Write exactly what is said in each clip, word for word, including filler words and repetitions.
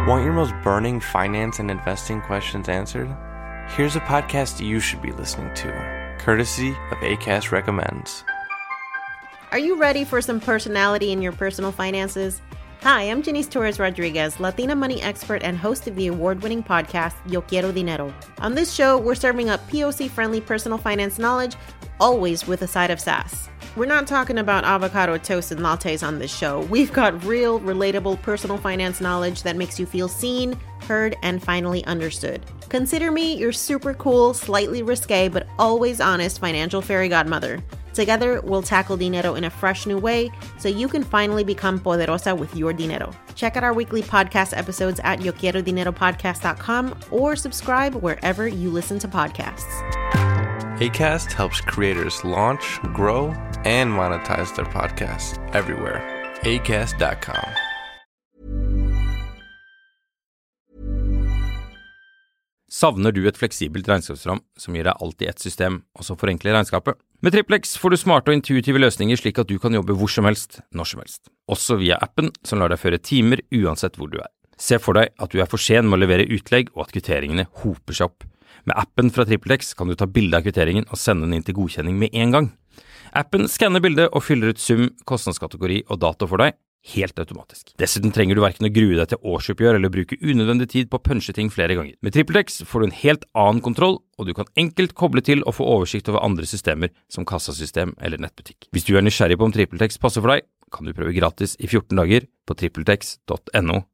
Want your most burning finance and investing questions answered? Here's a podcast you should be listening to, courtesy of Acast Recommends. Are you ready for some personality in your personal finances? Hi, I'm Janice Torres Rodriguez, Latina money expert and host of the award-winning podcast, Yo Quiero Dinero. On this show, we're serving up P O C-friendly personal finance knowledge, always with a side of sass. We're not talking about avocado toast and lattes on this show. We've got real, relatable personal finance knowledge that makes you feel seen, heard, and finally understood. Consider me your super cool, slightly risque, but always honest financial fairy godmother. Together, we'll tackle dinero in a fresh new way so you can finally become poderosa with your dinero. Check out our weekly podcast episodes at yo quiero dinero podcast dot com or subscribe wherever you listen to podcasts. Acast helps creators launch, grow, and monetize their podcasts everywhere. acast dot com. Savner du et fleksibelt regnskapsprogram som gir deg alt i ett system, og som forenkler regnskapet? Med Triplex får du smarte og intuitive løsninger slik at du kan jobbe hvor som helst, når som helst. Også via appen som lar deg føre timer uansett hvor du er. Se for deg at du er for sen med å levere utlegg og at kvitteringene hoper seg opp. Med appen fra Triplex kan du ta bilde av kvitteringen og sende den inn til godkjenning med en gang. Appen skanner bildet og fyller ut sum, kostnadskategori og dato for deg, helt automatisk. Dessuten trenger du hverken å grue deg til årsoppgjør eller bruke unødvendig tid på å punche ting flere ganger. Med Triplex får du en helt annen kontroll, og du kan enkelt koble til og få oversikt over andre systemer som kassasystem eller nettbutikk. Hvis du er nysgjerrig på om Triplex passer for deg, kan du prøve gratis i fjorten dager på tripletex punktum no.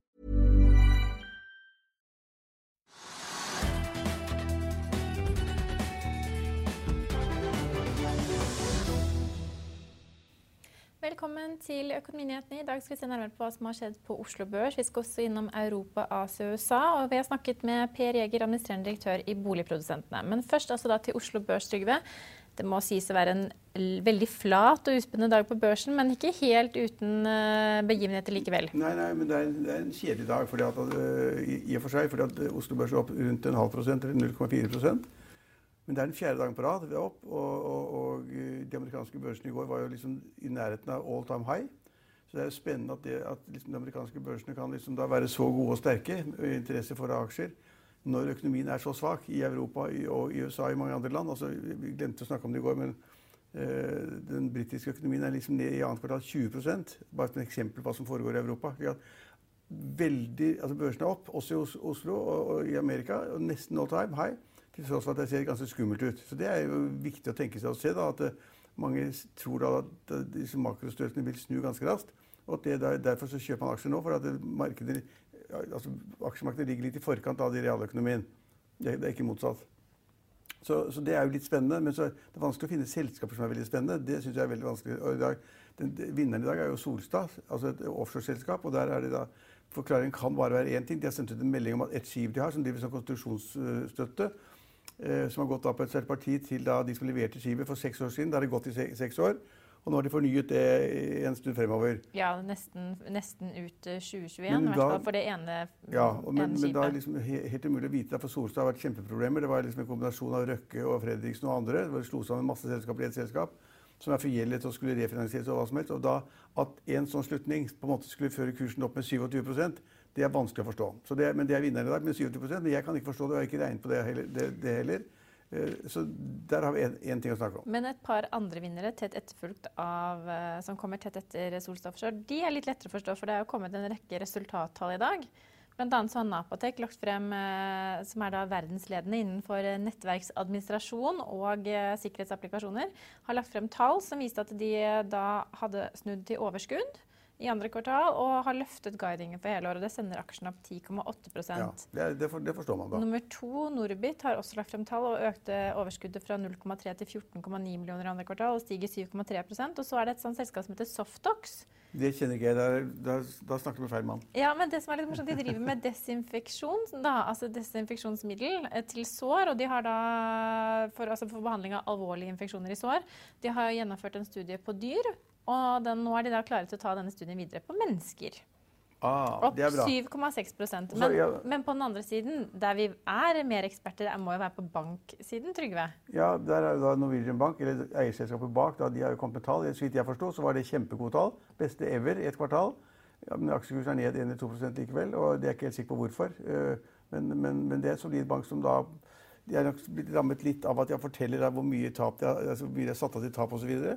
Velkommen til Økonominyhetene. I dag skal vi se nærmere på hva som har skjedd på Oslo Børs. Vi skal også innom Europa, Asia og U S A, og vi har snakket med Per Jæger, administrerende direktør i Boligprodusentene. Men først altså da til Oslo Børs, Trygve. Det må sies å være en veldig flat og uspennende dag på børsen, men ikke helt uten begivenheter likevel. Nei, nei, men det er, det er en kjedelig dag fordi at, i, i og for seg, fordi at Oslo Børs er opp rundt en halv prosent eller null komma fire prosent. Men det er den fjerde dagen på rad vi er opp, og, og, og de amerikanske børsene i går var jo liksom i nærheten av all time high. Så det er jo spennende at, det, at liksom de amerikanske børsene kan liksom da være så gode og sterke, og interesse for aksjer, når økonomien er så svak i Europa og i U S A og i mange andre land. Altså, vi glemte å snakke om det i går, men uh, den britiske økonomien er liksom ned i annet kvartal tjue prosent. Bare som et eksempel på hva som foregår i Europa. Vi har veldig, altså børsene er opp, også i Oslo og, og i Amerika, og nesten all time high. Til tross for at det ser ganske skummelt ut. Så det er jo viktig å tenke seg å se da, at uh, mange tror da at uh, disse makrostøtene vil snu ganske raskt, og at det der, derfor så kjøper man aksjer nå, for at markedet, altså, aksjemarkedet ligger litt i forkant av de realøkonomien. Det, det er ikke motsatt. Så, så det er jo litt spennende, men så er det vanskelig å finne selskaper som er veldig spennende. Det synes jeg er veldig vanskelig. Og i dag, den, vinneren i dag er jo Solstad, altså et offshore-selskap, og der er det da, forklaringen kan bare være en ting. De har sendt ut en melding om at et skip de har, som driver som konstruksjonsstøtte, som har gått da på et parti til da de som leverte skipet for seks år siden. Da har det gått i seks år, og nå har de fornyet det en stund fremover. Ja, nesten, nesten ut tjue tjueen, i hvert fall for det ene, ja, og men, ene skipet. Men da er liksom helt umulig å vite, for Solstad har vært kjempeproblemer. Det var liksom en kombinasjon av Røkke og Fredriksen og andre. Det var slo sammen masse selskaper i et selskap, som er forgjeldet og skulle refinansieres og hva som helst. Og da at en sånn slutning på en måte skulle føre kursen opp med tjuesju prosent, det er vanskelig å forstå. Så det, men det er vinneren i dag med tjuesju prosent, men jeg kan ikke forstå det, og jeg har ikke regnet på det heller. Det, det heller. Så der har vi en, en ting å snakke om. Men et par andre vinnere, tett etterfulgt av, som kommer tett etter Solstad Offshore, de er litt lettere å forstå, for det er jo kommet en rekke resultattall i dag. Blant annet så har Napatech lagt frem, som er da verdensledende innenfor nettverksadministrasjon og sikkerhetsapplikasjoner, har lagt frem tall som viste at de da hadde snudd til overskudd i andre kvartal, og har løftet guidingen for hele året. Det sender aksjen opp ti komma åtte prosent. Ja, det, det forstår man da. Nummer to, Norbit, har også lagt frem tall og økte overskuddet fra null komma tre til fjorten komma ni millioner i andre kvartal, og stiger syv komma tre prosent. Og så er det et sånt selskap som heter Softox. Det kjenner ikke jeg, da, da, da snakker du med feil mann. Ja, men det som er litt morsomt, de driver med desinfeksjon, da, altså desinfeksjonsmiddel til sår, og de har da, for, altså for behandling av alvorlige infeksjoner i sår, de har gjennomført en studie på dyr, og den, nå er de da klare til å ta denne studien videre på mennesker. Ah, Opp det er bra. syv komma seks prosent. Men, ja. men på den andre siden, der vi er mer eksperter, må jo være på banksiden, Trygve. Ja, der er jo da Norwegian Bank, eller eierselskapet bak, da de har jo kommet med tall. Så vidt jeg forstår, så var det kjempegode tall. Beste ever i et kvartal. Ja, men aksjekursen er ned en til to prosent likevel, og det er ikke helt sikker på hvorfor. Men, men, men det er en solid bank som da de er nok blitt rammet litt av at jeg forteller hvor mye tap de har, altså hvor mye de har satt av til tap og så videre.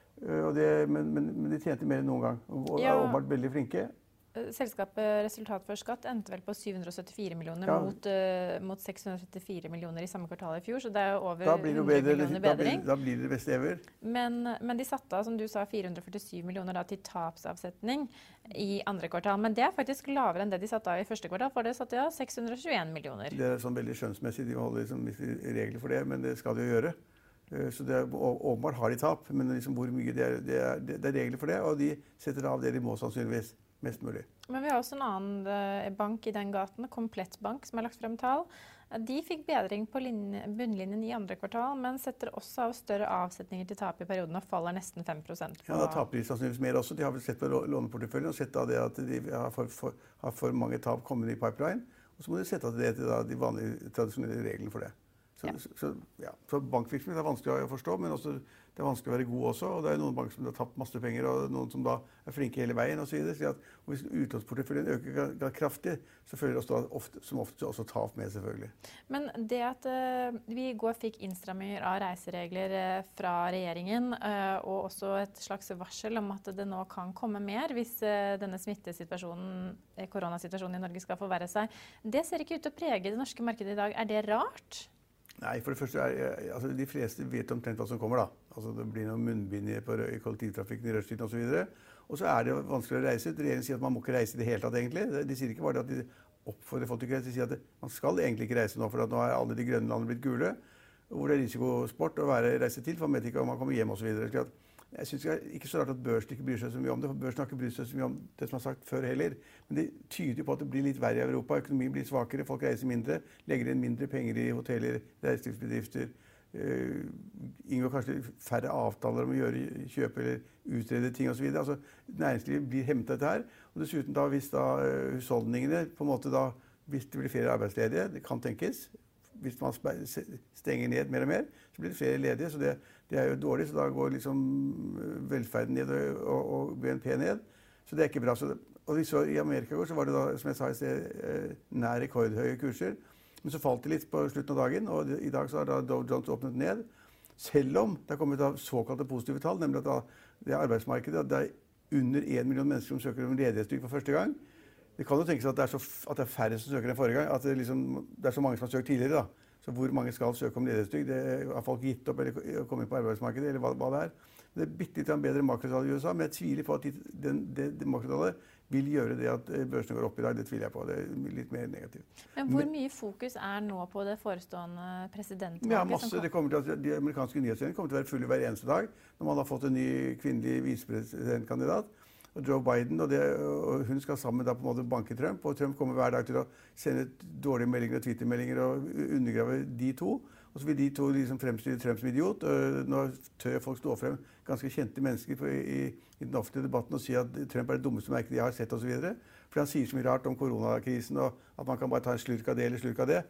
Men, men, men de tjente mer enn noen gang, og er Ja. åpenbart veldig flinke. Selskapet resultat før skatt endte vel på syv hundre og syttifire millioner Ja. mot, uh, mot seks hundre og trettifire millioner i samme kvartal i fjor, så det er jo over Da blir det jo hundre bedre, millioner da blir, bedring. da blir det det beste ever. Men, men de satte av, som du sa, fire hundre og førtisju millioner da, til tapsavsetning i andre kvartal. Men det er faktisk lavere enn det de satte av i første kvartal, for det satte de av seks hundre og tjueen millioner. Det er sånn veldig skjønnsmessig, de holder liksom regler for det, men det skal de jo gjøre. Så det er, åpenbart har de tap, men liksom hvor mye det er, det, er, det er regler for det, og de setter av det de må sannsynligvis mest mulig. Men vi har også en annen uh, bank i den gaten, Komplett Bank, som har lagt frem tall. De fikk bedring på linje, bunnlinjen i andre kvartal, men setter også av større avsetninger til tap i perioden og faller nesten fem prosent. Ja, da taper de sannsynligvis mer også. De har vel sett på låneporteføljen og sett av det at de har for, for, har for mange tap kommende i pipeline, og så må de sette av det til da, de vanlige tradisjonelle reglene for det. Så, Ja. så, så, ja. så bankvirksomhet er vanskelig å forstå, men også, det er vanskelig å være god også. Og det er noen banker som har tapt masse penger, og noen som da er flinke hele veien og så videre. Så at, og hvis utlånsporteføljen øker kraftig, så følger det også ofte, som ofte også tap med, selvfølgelig. Men det at uh, vi i går fikk innstramminger av reiseregler uh, fra regjeringen, uh, og også et slags varsel om at det nå kan komme mer hvis uh, denne smittesituasjonen, koronasituasjonen i Norge skal forverre seg, det ser ikke ut til å prege det norske markedet i dag. Er det rart? Nei, for det første er, altså de fleste vet omtrent hva som kommer da. Altså det blir noen munnbind i kollektivtrafikken i rushtiden og så videre. Og så er det vanskelig å reise. Regjeringen sier at man må ikke reise i det hele tatt egentlig. De sier ikke bare at de oppfordrer folk til å reise, de sier at man skal egentlig ikke reise nå, for nå er alle de grønne landene blitt gule. Hvor det er risikosport å være reise til, for man vet ikke om man kommer hjem og så videre. Jeg synes det er ikke så rart at børsen ikke bryr seg så mye om det, for børsen har ikke bryr seg så mye om det som er sagt før heller. Men det tyder på at det blir litt verre i Europa, økonomien blir svakere, folk reiser mindre, legger inn mindre penger i hoteller, reiselivsbedrifter, uh, inngår kanskje færre avtaler om å gjøre, kjøpe eller utrede ting og så videre. Altså, næringslivet blir hemmet av dette her, og dessuten da, hvis da uh, husholdningene på en måte da, hvis det blir flere arbeidsledige, det kan tenkes, hvis man stenger ned mer og mer, så blir det flere ledige, så det, det er jo dårlig, så da går liksom velferden ned og, og, og B N P ned, så det er ikke bra. Så det, og vi så i Amerika går, så var det da, som jeg sa i sted, nær rekordhøye kurser, men så falt det litt på slutten av dagen, og det, i dag så har da Dow Jones åpnet ned, selv om det har kommet av såkalte positive tall, nemlig at da, det arbeidsmarkedet, det er under en million mennesker som søker om ledighetstrygd for første gang. Det kan jo tenkes at det er, så, at det er færre som søker enn forrige gang, at det, liksom, det er så mange som har søkt tidligere da. Så hvor mange skal søke om ledighetstrygd? Har folk gitt opp eller kommet på arbeidsmarkedet, eller hva, hva det er? Det er bitte litt bedre makrotall i U S A, men jeg tviler på at de, den, det, det makrotallet vil gjøre det at børsene går opp i dag. Det tviler jeg på. Det er litt mer negativt. Men hvor mye fokus er nå på det forestående presidentvalget? Ja, masse. Det kommer til at de amerikanske nyhetssendingene kommer til å være fulle hver eneste dag når man har fått en ny kvinnelig visepresidentkandidat. Og Joe Biden, og, det, og hun skal sammen da på en måte banke Trump, og Trump kommer hver dag til å sende dårlige meldinger og Twitter-meldinger og undergrave de to. Og så vil de to liksom fremstille Trump som idiot. Nå tør folk stå frem ganske kjente mennesker på, i, i den offentlige debatten og si at Trump er det dummeste merket de har sett og så videre. For han sier så mye rart om koronakrisen, og at man kan bare ta en slurk av det eller slurk av det,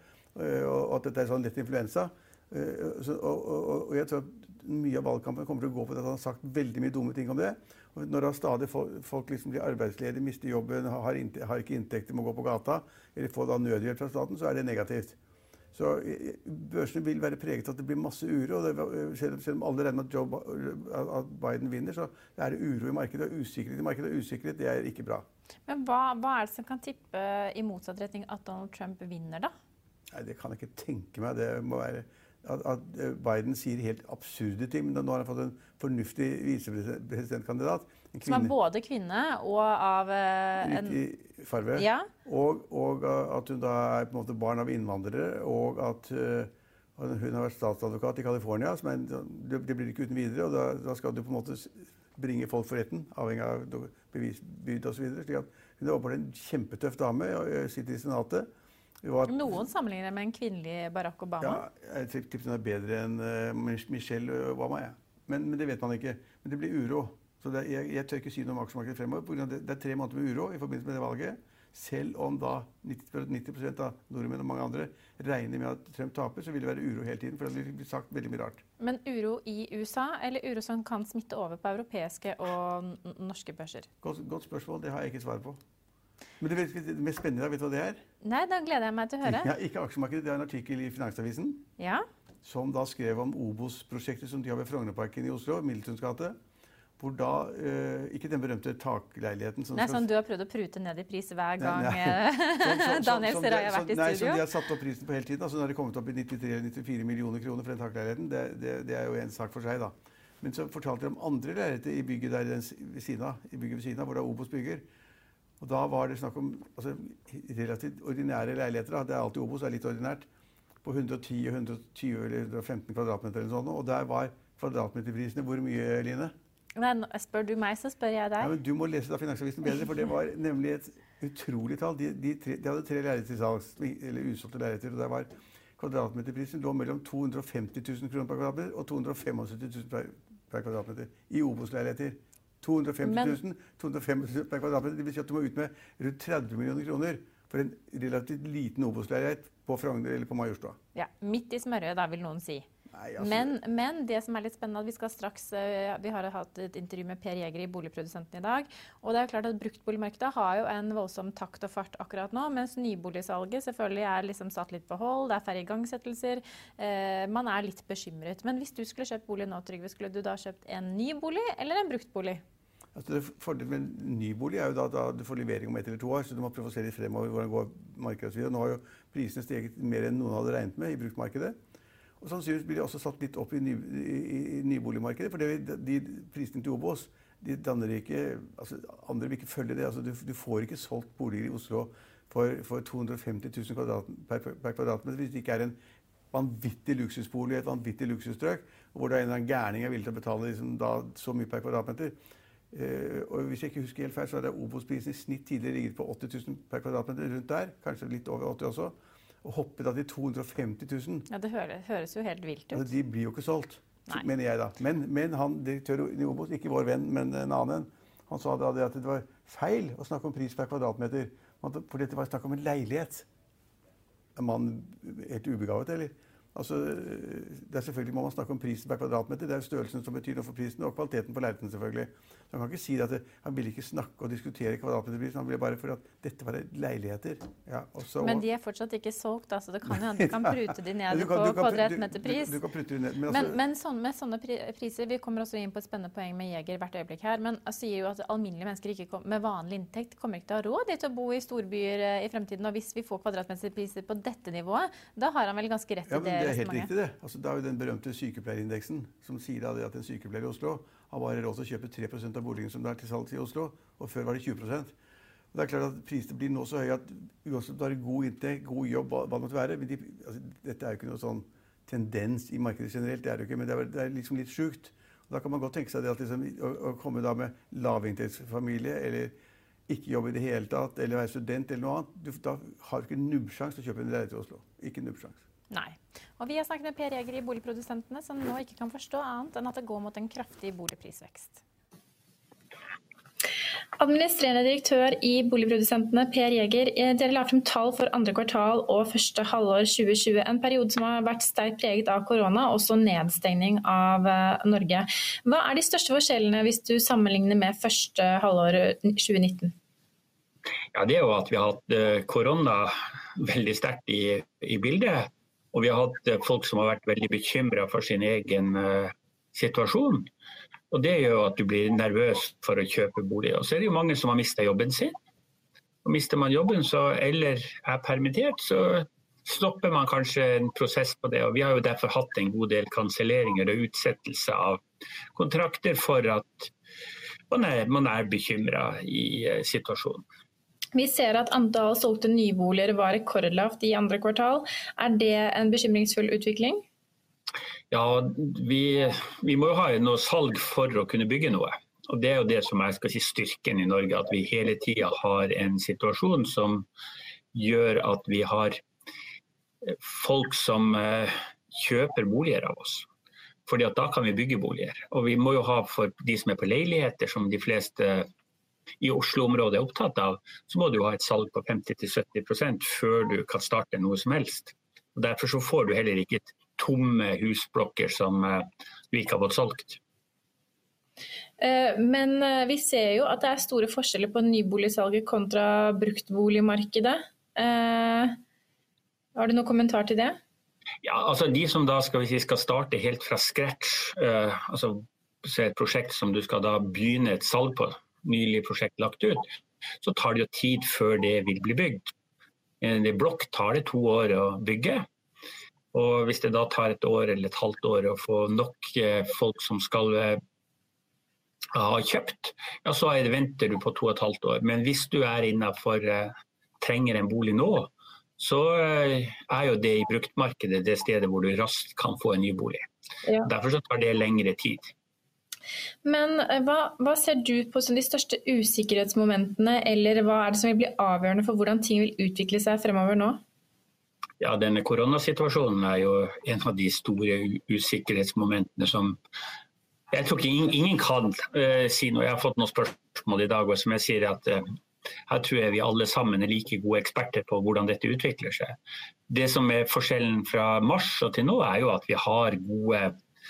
og at dette er sånn lett influensa. Så, og, og, og jeg tror at mye av valgkampen kommer til å gå på det at han har sagt veldig mye dumme ting om det. Og når da stadig folk, folk liksom blir arbeidsledige, mister jobben, har, inte, har ikke inntekter, må gå på gata, eller få da nødhjelp fra staten, så er det negativt. Så børsene vil være preget av at det blir masse uro, og det, selv, selv om alle regner med at, Joe, at Biden vinner, så er det uro i markedet, og usikkerhet i markedet, og usikkerhet det er ikke bra. Men hva, hva er det som kan tippe i motsatt retning at Donald Trump vinner da? Nei, det kan jeg ikke tenke meg. Det må være at, at Biden sier helt absurde ting, men nå har han fått en fornuftig visepresidentkandidat. Som er både kvinne og av uh, en... i farve. Ja. Og, og at hun da er på en måte barn av innvandrere, og at uh, hun har vært statsadvokat i California, som er, det, det blir ikke uten videre, og da, da skal du på en måte bringe folk for retten, avhengig av bevisbyrd og så videre. Slik at hun er åpenbart en kjempetøff dame, og sitter i senatet. At, noen sammenligner med en kvinnelig Barack Obama. Ja, jeg tipper hun er bedre enn uh, Michelle Obama, ja. Men, men det vet man ikke. Men det blir uro. Så det, jeg, jeg tør ikke si noe om aksjemarkedet fremover, på grunn av det, det er tre måneder med uro i forbindelse med det valget. selv om da nitti prosent av nordmenn og mange andre regner med at Trump taper, så vil det være uro hele tiden, for det vil bli sagt veldig mye rart. Men uro i U S A, eller uro som kan smitte over på europeiske og norske børser? Godt, godt spørsmål, det har jeg ikke svar på. Men det, det mest spennende, vet du hva det er? Nei, da gleder jeg meg til å høre. Ja, ikke aksjemarkedet, det er en artikkel i Finansavisen, ja. Som da skrev om Obos-prosjektet som de har ved Frognerparken i Oslo, Middletons gate, hvor da, eh, ikke den berømte takleiligheten som Nei, skal... sånn du har prøvd å prute ned i pris hver gang nei, nei. Som, som, Daniel som, Serai har vært som, i nei, studio. Som de har satt opp prisen på hele tiden, altså når det kommet opp i nittitre til nittifire millioner kroner for den takleiligheten, det, det, det er jo en sak for seg da. Men så fortalte de om andre leiligheter i bygget der den, ved siden av, i bygget ved siden av, hvor da Obos bygger. Og da var det snakk om altså, relativt ordinære leiligheter, da. Det er alltid Obos, det er litt ordinært, på hundre og ti, hundre og tjue eller hundre og femten kvadratmeter eller sånn, og der var kvadratmeterprisene hvor mye, Line? Men spør du meg, så spør jeg deg. Ja, men du må lese da Finansavisen bedre, for det var nemlig et utrolig tall. De, de, tre, de hadde tre leiligheter til salgs, eller usolgte leiligheter, og der var kvadratmeterprisen lå mellom to hundre og femti tusen kroner per kvadratmeter og to hundre og syttifem tusen per, per kvadratmeter i Obos-leiligheter. to hundre og femti tusen, to hundre og femti tusen per kvadratmeter, det vil si at du må ut med rundt tretti millioner kroner for en relativt liten Obos-leilighet på Frogner eller på Majorstua. Ja, midt i smørøyet da, vil noen si. Nei, altså, men, men det som er litt spennende, at vi skal straks, uh, vi har hatt et intervju med Per Jeger i Boligprodusenten i dag, og det er jo klart at bruktboligmarkedet har jo en voldsom takt og fart akkurat nå, mens nyboligsalget selvfølgelig er liksom satt litt på hold, det er færre igangsettelser, uh, man er litt bekymret. Men hvis du skulle kjøpt bolig nå, Trygve, skulle du da kjøpt en ny bolig eller en bruktbolig? Altså det Fordelen med en nybolig er jo da, da du får levering om ett eller to år, så du må prøve å se litt fremover hvordan går markedet og så videre. Nå har jo prisene steget mer enn noen hadde regnet med i bruktmarkedet. Og sannsynligvis blir de også satt litt opp i, ny, i, i nyboligmarkedet, for det, de prisene til Obos, de danner ikke, altså andre vil ikke følge det. Altså du, du får ikke solgt boliger i Oslo for, for to hundre og femti tusen kvadrat, per, per kvadratmeter hvis det ikke er en vanvittig luksusbolig, et vanvittig luksusstrøk, hvor det er en eller annen gærning er villig til å betale liksom, da, så mye per kvadratmeter. Uh, og hvis jeg ikke husker helt feil, så er det Obos-prisen i snitt tidligere ligget på åtti tusen per kvadratmeter rundt der, kanskje litt over åtti også, og hoppet da til to hundre og femti tusen. Ja, det høres, høres jo helt vilt ut. Altså, de blir jo ikke solgt, Nei. mener jeg da. Men, men han, direktør i Obos, ikke vår venn, men en annen, han sa da at det var feil å snakke om pris per kvadratmeter, for dette var snakk om en leilighet. Er man helt ubegavet, eller? Altså, det er selvfølgelig må man snakke om prisen per kvadratmeter. Det er jo størrelsen som betyr noe for prisen, og kvaliteten på leiligheten selvfølgelig. Så han kan ikke si at det, han ville ikke snakke og diskutere kvadratmeterprisen, han ville bare for at dette var leiligheter. Ja, også, men de er fortsatt ikke solgt, altså det kan jo du kan prute de ned kan, på kvadratmeterpris. Du, du, du kan prute de ned. Men, men, altså, men sånn, med sånne priser, vi kommer også inn på et spennende poeng med Jeger hvert øyeblikk her, men jeg sier jo at alminnelige mennesker ikke kom, med vanlig inntekt kommer ikke til å ha råd til å bo i storbyer i fremtiden, og hvis vi får kvadratmeterpriser på dette nivået, da har han vel ganske rett i ja, det. Det er helt riktig det. Altså, det er jo den berømte sykepleierindeksen som sier da, at en sykepleier i Oslo har bare råd til å kjøpe tre prosent av boligene som det er til salg i Oslo, og før var det tjue prosent. Og det er klart at prisene blir nå så høye at uansett du har god inntekt, god jobb, hva det måtte være, men de, altså, dette er jo ikke noe sånn tendens i markedet generelt, det er det jo ikke, men det er, det er liksom litt sjukt. Og da kan man godt tenke seg det at liksom, å, å komme da med lavinntektsfamilie, eller ikke jobbe i det hele tatt, eller være student eller noe annet, du, da har du ikke nubbsjans til å kjøpe en leilighet i Oslo. Ikke nubbsjans. Nei. Og vi har snakket med Per Jeger i Boligprodusentene, som nå ikke kan forstå annet enn at det går mot en kraftig boligprisvekst. Administrerende direktør i Boligprodusentene, Per Jeger, dere la frem tall for andre kvartal og første halvår tjue tjue, en periode som har vært sterkt preget av korona, også nedstengning av Norge. Hva er de største forskjellene hvis du sammenligner med første halvår tjue nitten? Ja, det er jo at vi har hatt korona veldig sterkt i, i bildet. Og vi har hatt folk som har vært veldig bekymret for sin egen uh, situasjon. Og det gjør at du blir nervøs for å kjøpe bolig. Og så er det jo mange som har mistet jobben sin. Og mister man jobben så, eller er permittert, så stopper man kanskje en prosess på det. Og vi har jo derfor hatt en god del kanselleringer og utsettelse av kontrakter for at man er, man er bekymret i uh, situasjonen. Vi ser at antall solgte nyboliger var rekordlavt i andre kvartal. Er det en bekymringsfull utvikling? Ja, vi, vi må jo ha noe salg for å kunne bygge noe. Og det er jo det som er skal si, styrken i Norge, at vi hele tiden har en situasjon som gjør at vi har folk som uh, kjøper boliger av oss. Fordi at da kan vi bygge boliger. Og vi må jo ha for de som er på leiligheter, som de fleste i Oslo-området er opptatt av, så må du ha et salg på femti til sytti prosent før du kan starte noe som helst. Og derfor så får du heller ikke tomme husblokker som du ikke har fått solgt. Men vi ser jo at det er store forskjeller på nyboligsalget kontra bruktboligmarkedet. Har du noen kommentar til det? Ja, altså de som da skal, vi si, skal starte helt fra scratch, uh, altså så et prosjekt som du skal da begynne et salg på, nylig prosjekt lagt ut, så tar det jo tid før det vil bli bygd. En blokk tar det to år å bygge, og hvis det da tar et år eller et halvt år å få nok uh, folk som skal uh, ha kjøpt, ja så er det, venter du på to og et halvt år. Men hvis du er innenfor, uh, trenger en bolig nå, så er jo det i bruktmarkedet det stedet hvor du raskt kan få en ny bolig. Ja. Derfor så tar det lengre tid. Men hva, hva ser du på som de største usikkerhetsmomentene, eller hva er det som vil bli avgjørende for hvordan ting vil utvikle seg fremover nå? Ja, denne koronasituasjonen er jo en av de store usikkerhetsmomentene som jeg tror ikke ingen, ingen kan uh, si noe. Jeg har fått noen spørsmål i dag, og som jeg sier at uh, her tror jeg vi alle sammen er like gode eksperter på hvordan dette utvikler seg. Det som er forskjellen fra mars og til nå er jo at vi har gode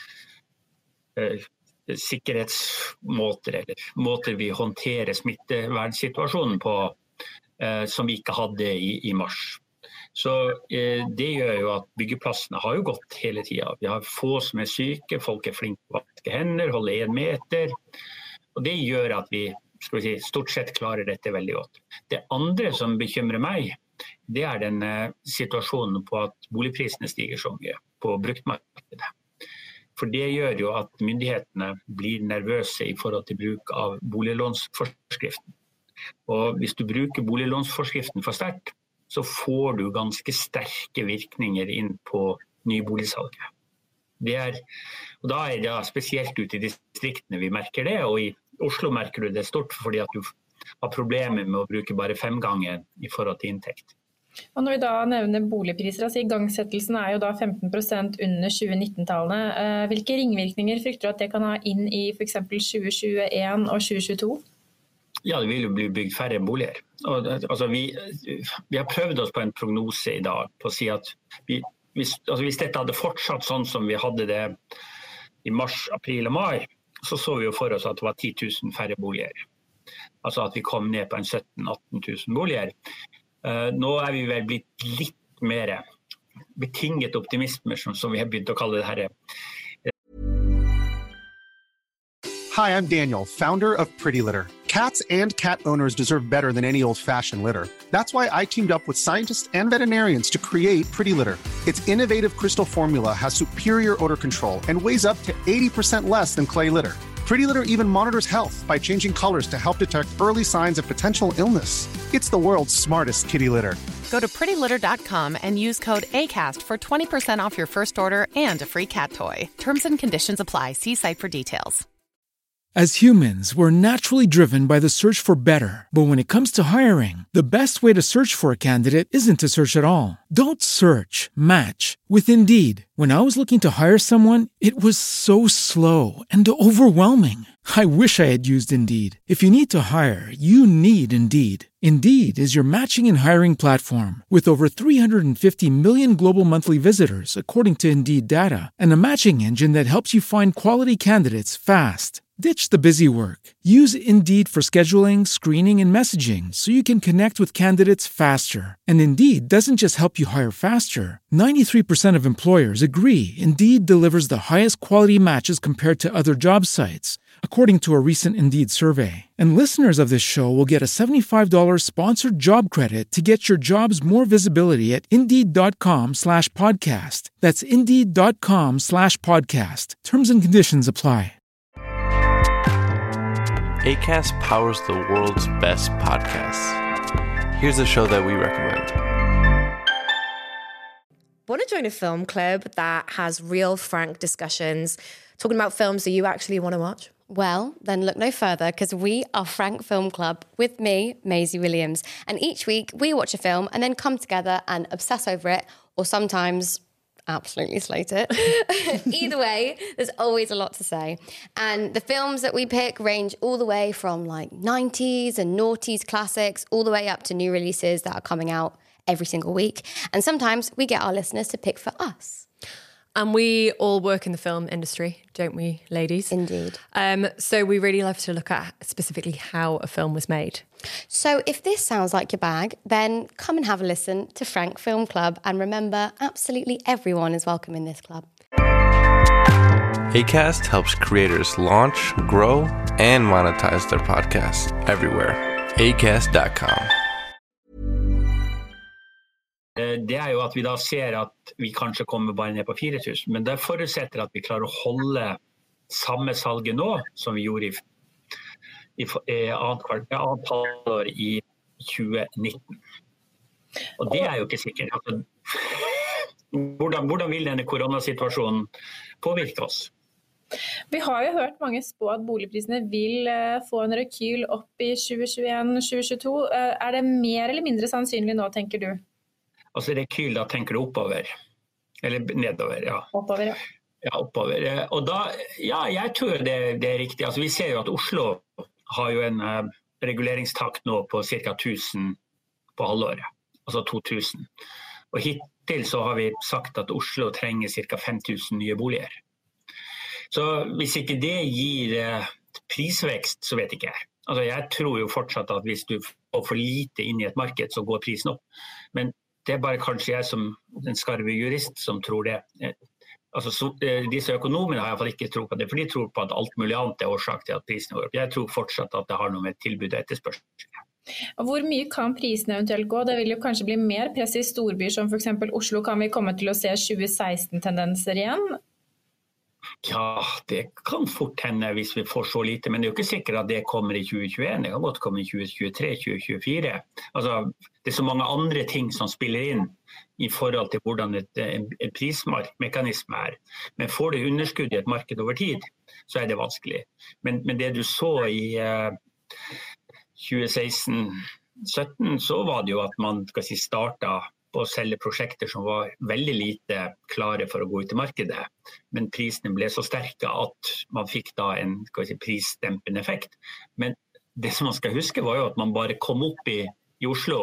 eh, sikkerhetsmåter, eller måter vi håndterer smittevernsituasjonen på, eh, som vi ikke hadde i, i mars. Så eh, det gjør jo at byggeplassene har jo gått hele tiden. Vi har få som er syke, folk er flinke på å vaske hender, holde en meter, og det gjør at vi skal vi si, stort sett klarer dette veldig godt. Det andre som bekymrer meg, det er den uh, situasjonen på at boligprisene stiger så mye på bruktmarkedet. For det gjør jo at myndighetene blir nervøse i forhold til bruk av boliglånsforskriften. Og hvis du bruker boliglånsforskriften for sterkt, så får du ganske sterke virkninger inn på nyboligsalget. Det er, og da er det spesielt ute i distriktene vi merker det, og i Oslo merker du det stort fordi at du har problemer med å bruke bare fem ganger i forhold til inntekt. Og når vi da nevner boligpriser, altså igangsettelsen er jo da femten prosent under tjue nitten-tallene. Hvilke ringvirkninger frykter du at det kan ha inn i for eksempel tjue tjueen og tjue tjueto? Ja, det vil jo bli bygd færre boliger. Og, altså, vi, vi har prøvd oss på en prognose i dag på å si at vi, hvis, altså, hvis dette hadde fortsatt sånn som vi hadde det i mars, april og mai, så så vi jo for oss at det var ti tusen færre boliger. Altså at vi kom ned på en sytten til atten tusen boliger. Uh, nå er vi vel blitt litt mer betinget optimismer, som, som vi har begynt å kalle det her. Hi, I'm Daniel, founder of Pretty Litter. Cats and cat owners deserve better than any old-fashioned litter. That's why I teamed up with scientists and veterinarians to create Pretty Litter. Its innovative crystal formula has superior odor control and weighs up to eighty percent less than clay litter. Pretty Litter even monitors health by changing colors to help detect early signs of potential illness. It's the world's smartest kitty litter. Go to pretty litter dot com and use code ACAST for twenty percent off your first order and a free cat toy. Terms and conditions apply. See site for details. As humans, we're naturally driven by the search for better. But when it comes to hiring, the best way to search for a candidate isn't to search at all. Don't search, match with Indeed. When I was looking to hire someone, it was so slow and overwhelming. I wish I had used Indeed. If you need to hire, you need Indeed. Indeed is your matching and hiring platform with over three hundred fifty million global monthly visitors, according to Indeed data, and a matching engine that helps you find quality candidates fast. Ditch the busy work. Use Indeed for scheduling, screening, and messaging so you can connect with candidates faster. And Indeed doesn't just help you hire faster. ninety-three percent of employers agree Indeed delivers the highest quality matches compared to other job sites, according to a recent Indeed survey. And listeners of this show will get a seventy-five dollars sponsored job credit to get your jobs more visibility at Indeed.com slash podcast. That's Indeed.com slash podcast. Terms and conditions apply. Acast powers the world's best podcasts. Here's a show that we recommend. Want to join a film club that has real, frank discussions, talking about films that you actually want to watch? Well, then look no further, because we are Frank Film Club with me, Maisie Williams. And each week we watch a film and then come together and obsess over it, or sometimes absolutely slate it. Either way, there's always a lot to say. And the films that we pick range all the way from like nineties and noughties classics all the way up to new releases that are coming out every single week. And sometimes we get our listeners to pick for us. And we all work in the film industry, don't we, ladies? Indeed. Um, so we really love to look at specifically how a film was made. So if this sounds like your bag, then come and have a listen to Frank Film Club. And remember, absolutely everyone is welcome in this club. Acast helps creators launch, grow, and monetize their podcasts everywhere. acast dot com. Det er jo at vi da ser at vi kanskje kommer bare ned på fire tusen, men det forutsetter at vi klarer å holde samme salget nå som vi gjorde i, i, i annet halvår i tjue nitten. Og det er jo ikke sikkert. Altså, hvordan, hvordan vil denne koronasituasjonen påvirke oss? Vi har jo hørt mange spå at boligprisene vil få en rekyl opp i tjue tjueen tjue tjueto. Er det mer eller mindre sannsynlig nå, tenker du? Altså rekyl, da tenker du oppover, eller nedover, ja. Oppover, ja. Ja, oppover. Og da, ja, jeg tror det, det er riktig. Altså vi ser jo at Oslo har jo en uh, reguleringstakt nå på cirka tusen på halvåret, altså to tusen. Og hittil så har vi sagt at Oslo trenger cirka fem tusen nye boliger. Så hvis ikke det gir uh, prisvekst, så vet ikke jeg. Altså jeg tror jo fortsatt at hvis du får for lite inn i et marked, så går prisen opp. Men det er bare kanskje jeg som en skarve jurist som tror det. Altså, så, disse økonomene har i hvert fall ikke tro på det, for de tror på at alt mulig annet er årsak til at prisene går opp. Jeg tror fortsatt at det har noe med tilbud og etterspørsel. Og hvor mye kan prisene eventuelt gå? Det vil jo kanskje bli mer press i storbyer som for eksempel Oslo. Kan vi komme til å se tjue seksten-tendenser igjen? Ja, det kan fort hende hvis vi får så lite, men det er jo ikke sikkert at det kommer i tjue tjueen, det kan godt komme i tjue tjuetre, tjue tjuefire. Altså, det er så mange andre ting som spiller inn i forhold til hvordan et, en, en prismekanisme er. Men får du underskudd i et marked over tid, så er det vanskelig. Men, men det du så i uh, tjue seksten sytten, så var det jo at man skal si, startet på å selge prosjekter som var veldig lite klare for å gå ut i markedet. Men prisene ble så sterke at man fikk da en skal vi si, prisdempende effekt. Men det som man skal huske var jo at man bare kom opp i, i Oslo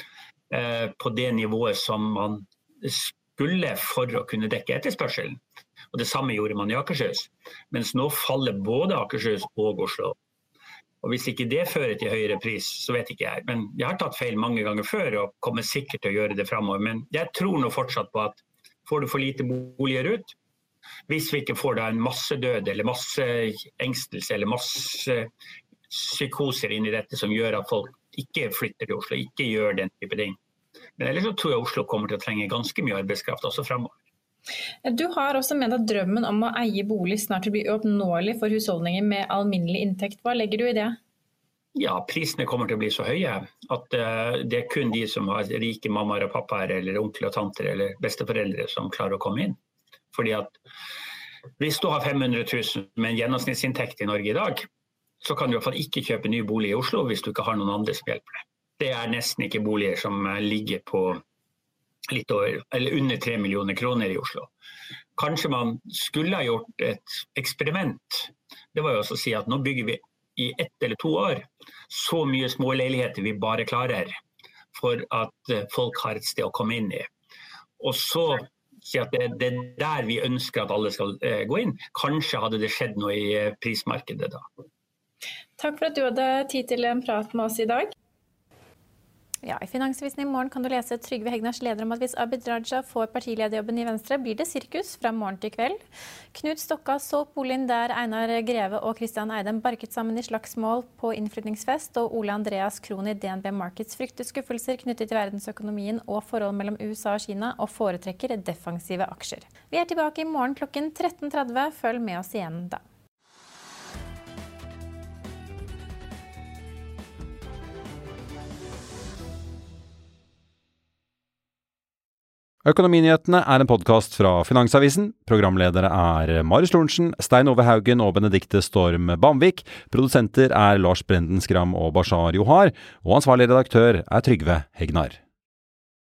eh, på det nivået som man skulle for å kunne dekke etterspørselen. Og det samme gjorde man i Akershus. Mens nå faller både Akershus og Oslo. Og hvis ikke det fører til høyere pris, så vet ikke jeg. Men jeg har tatt feil mange ganger før og kommer sikkert til å gjøre det fremover. Men jeg tror nå fortsatt på at får du for lite boliger ut, hvis vi ikke får da en masse død eller masse engstelse eller masse psykoser inn i dette som gjør at folk ikke flytter til Oslo, ikke gjør den type ting. Men ellers så tror jeg Oslo kommer til å trenge ganske mye arbeidskraft også fremover. Du har også ment at drømmen om å eie bolig snart vil bli uoppnåelig for husholdninger med alminnelig inntekt. Hva legger du i det? Ja, prisene kommer til å bli så høye at uh, det er kun de som har rike mammaer og pappaer eller onkler og tanter eller besteforeldre som klarer å komme inn. Fordi at hvis du har fem hundre tusen med en gjennomsnittsinntekt i Norge i dag, så kan du i hvert fall ikke kjøpe ny bolig i Oslo hvis du ikke har noen andre som hjelper deg. Det er nesten ikke boliger som ligger på litt over, eller under tre millioner kroner i Oslo. Kanskje man skulle ha gjort et eksperiment. Det var jo også å si at nå bygger vi i ett eller to år så mye små leiligheter vi bare klarer for at folk har et sted å komme inn i. Og så si at det, det er der vi ønsker at alle skal eh, gå inn. Kanskje hadde det skjedd noe i prismarkedet da. Takk for at du hadde tid til en prat med oss i dag. Ja, I Finansavisen i morgen kan du lese Trygve Hegnars leder om at hvis Abid Raja får partilederjobben i Venstre, blir det sirkus fra morgen til kveld. Knut Stokka så boligen der Einar Greve og Christian Eidem barket sammen i slagsmål på innflytningsfest, og Ole Andreas Krohn i D N B Markets frykter skuffelser knyttet til verdensøkonomien og forhold mellom U S A og Kina, og foretrekker defensive aksjer. Vi er tilbake i morgen klokken tretten tretti. Følg med oss igjen da. Økonominyhetene er en podcast fra Finansavisen. Programledere er Marius Lorentzen, Stein Ove Haugen og Benedikte Storm Bamvik. Produsenter er Lars Brenden Skram og Bashar Johar. Og ansvarlig redaktør er Trygve Hegnar.